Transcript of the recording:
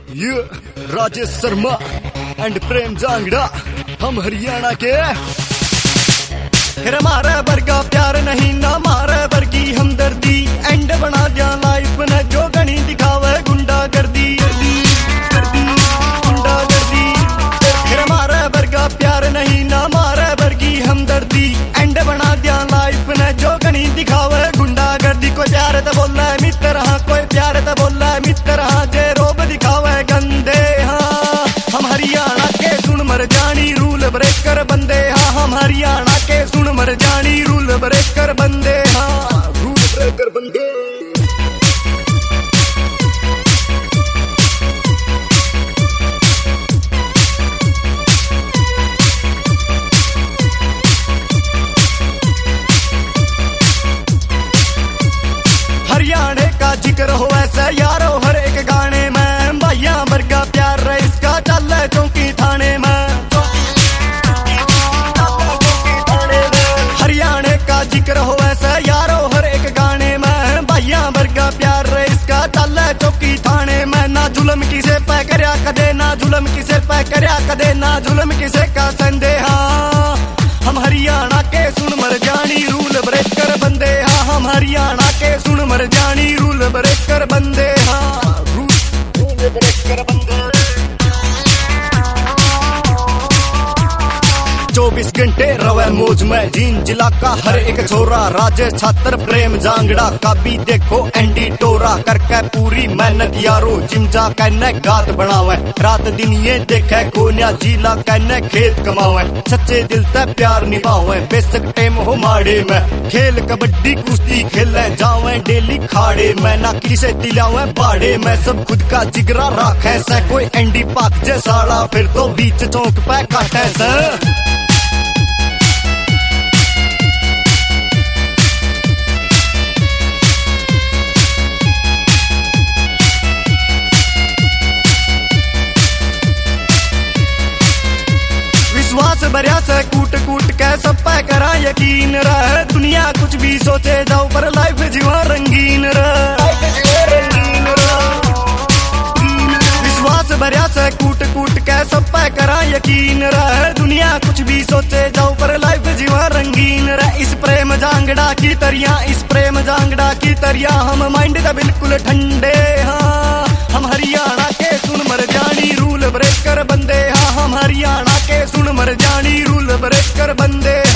ये राजेश शर्मा एंड प्रेम जांगड़ा, हम हरियाणा के। फिर हमारे वर्गा प्यार नहीं ना मारे वर्गी हमदर्दी, एंड बना दिया लाइफ ने जो गणी दिखावे गुंडा गर्दी। फिर हमारे वर्गा प्यार नहीं ना मारे वर्गी हमदर्दी, एंड बना दिया लाइफ ने जो गणी दिखावे गुंडा गर्दी। कोई प्यार तो बोला है मित्र हाँ, कोई प्यार तो बोला है मित्र हाँ, जे रोब दिखावे गंदे हाँ। हम हरियाणा के सुन मर जानी रूल ब्रेकर बंदे हाँ, हम हरियाणा के सुन मर जानी रूल ब्रेकर बंदे हाँ, रूल ब्रेकर बंदे। हरियाणा का जिक्र हो ऐसा यारो हर एक गाने में, भैया वर्गा प्यार रहे इसका चल चौकी थाने में। हरियाणा का जिक्र हो ऐसा यारो हर एक गाने में, भैया वर्गा प्यार रहे इसका चल चौकी थाने में। ना जुलम किसे पे करया कदे, ना जुलम किसे पे करया कदे, ना जुलम किसे का संदेहा। हम हरियाणा के सुन मर जानी रूल ब्रेकर बंदे हाँ, हम हरियाणा के सुन मर जानी रूल ब्रेकर बंदे हाँ, रूल ब्रेकर बंदे। 24 घंटे रवे मौज में जीन जिला का हर एक छोरा, राजेश छात्र प्रेम जांगड़ा का भी देखो एंडी टोरा। करके पूरी मेहनत यारो जिमजा कहने गात बनावे, रात दिन ये देखे कोन्या जिला कहने खेत कमावे। सच्चे दिल से प्यार निभावे बेशक टेम हो माड़े में, खेल कबड्डी कुश्ती खेले जावे डेली खाड़े में। ना किसे दिलावे बाड़े में, सब खुद का जिगरा राखे से। कोई एंडी पाक जैसाड़ा फिर तो बीच चौक पे काटे से। विश्वास भरिया से कूट कूट के सब पे करा यकीन रहे, दुनिया कुछ भी सोचे जाओ पर लाइफ जीवा रंगीन रहे। विश्वास भरिया से कूट कूट के सब पे करा यकीन रहे, दुनिया कुछ भी सोचे जाओ पर लाइफ जीवा रंगीन रहे। इस प्रेम जांगड़ा की तरिया, इस प्रेम जांगड़ा की तरिया, हम माइंड का बिल्कुल ठंडे हाँ। हम हरियाणा के सुन मर जानी रूल ब्रेकर बंदे हाँ, हम हरियाणा के सुन मर जानी रूल ब्रेकर बंदे।